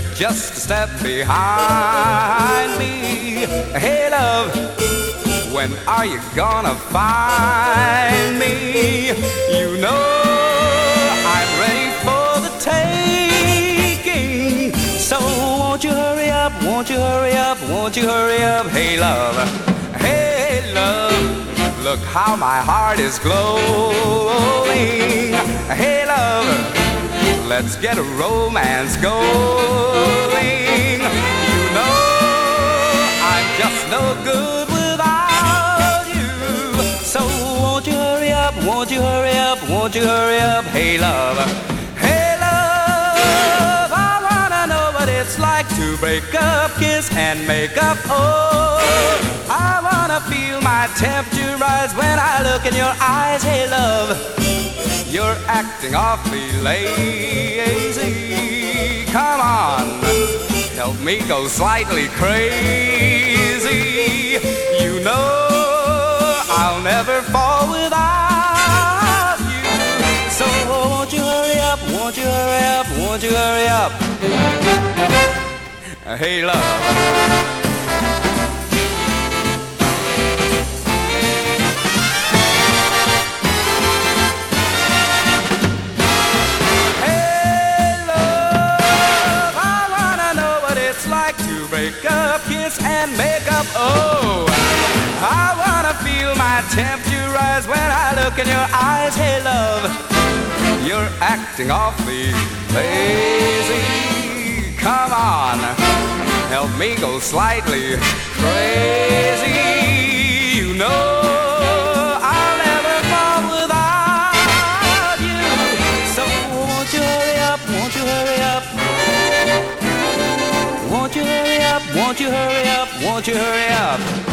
You're just a step behind me. Hey love, when are you gonna find me? You know I'm ready for the taking. So won't you hurry up, won't you hurry up, won't you hurry up? Hey love, look how my heart is glowing. Hey love, let's get a romance going. You know I'm just no good without you. So won't you hurry up, won't you hurry up, won't you hurry up? Hey love, I wanna know what it's like to break up, kiss and make up. Oh, I wanna feel my temperature rise when I look in your eyes. Hey love, you're acting awfully lazy. Come on, help me go slightly crazy. You know I'll never fall without you. So won't you hurry up, won't you hurry up, won't you hurry up? Hey love, break up, kiss and make up. Oh, I wanna feel my temperature rise when I look in your eyes. Hey love, you're acting awfully lazy. Come on, help me go slightly crazy. You know I'll never fall without you. So won't you hurry up, won't you hurry up? Won't you hurry up, won't you hurry up, won't you hurry up?